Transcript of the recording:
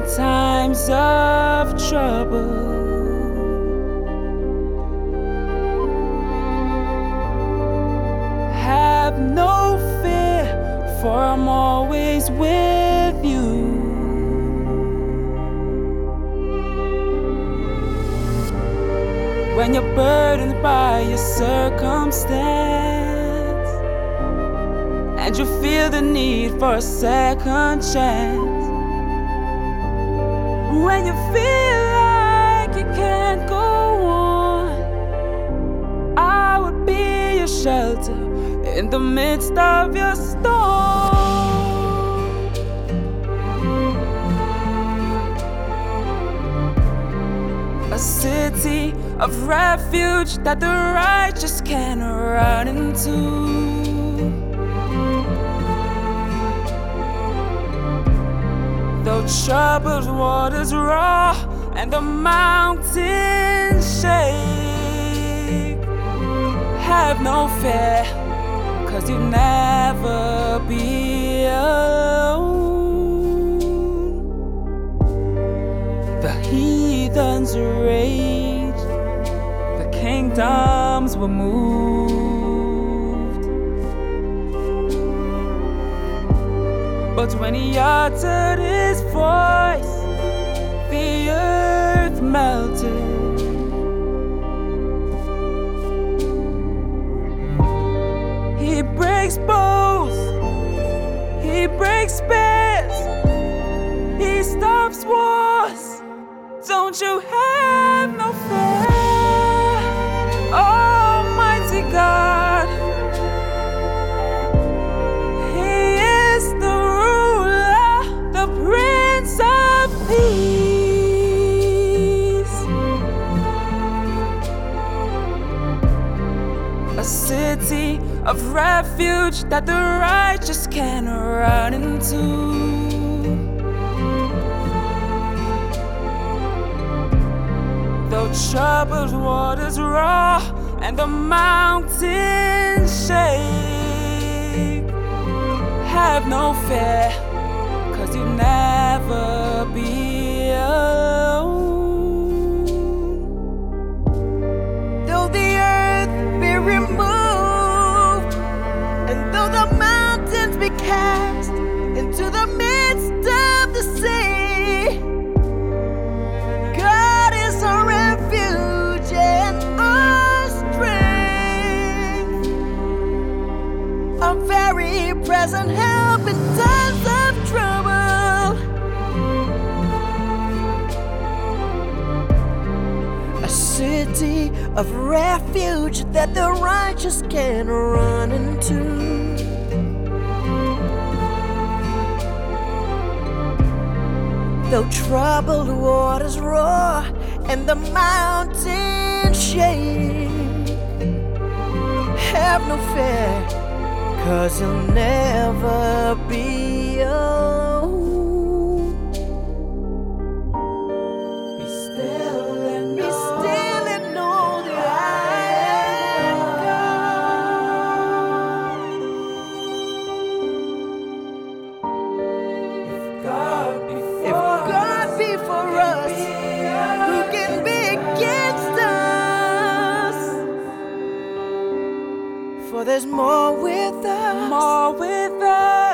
times of trouble. Have no fear, for I'm always with you. When you're burdened by your circumstance and you feel the need for a second chance, when you feel like you can't go on, I would be your shelter in the midst of your storm. A city of refuge that the righteous can run into. Though troubled waters roar and the mountains shake, have no fear, 'cause you'll never be alone. The heathens rage, the kingdoms were moved, but when he uttered his voice, the earth melted. He breaks bows, he breaks spears, he stops wars. Don't you have no fear, Almighty God. He is the ruler, the Prince of Peace. A city of refuge that the righteous can run into. Though troubled waters roar and the mountains shake, have no fear, 'cause you'll never be alone. Though the earth be removed, and though the mountains be cast into the midst of the sea, God is our refuge and our strength, a very present help in times of trouble. A city of refuge that the righteous can run into. Though troubled waters roar and the mountains shake, have no fear, 'cause you'll never be alone. Be still and Be still and know that I am God. If God be for us, who can be against us? For there's more with us. More with us.